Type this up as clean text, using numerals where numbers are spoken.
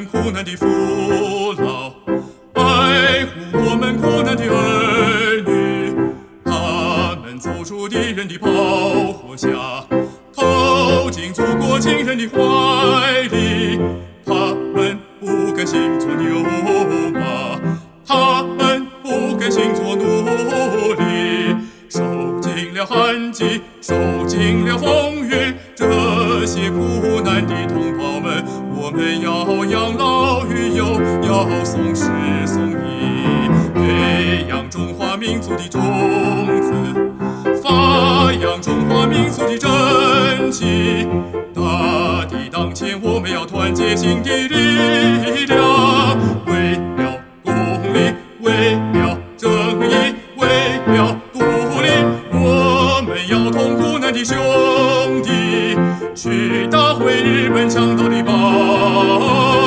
苦难的父老，爱护我们苦难的儿女。他们走出敌人的炮火下，投进祖国亲人的怀里。他们不甘心做牛马，他们不甘心做奴隶，受尽了寒季，受尽了风雨。这些苦难的同胞们，我们要养老育幼，要送诗送艺，培养中华民族的种子，发扬中华民族的真气。大敌当前，我们要团结心的力量，为了公理，为了正义，为了独立，我们要同苦难的兄弟去打回日本强盗的堡。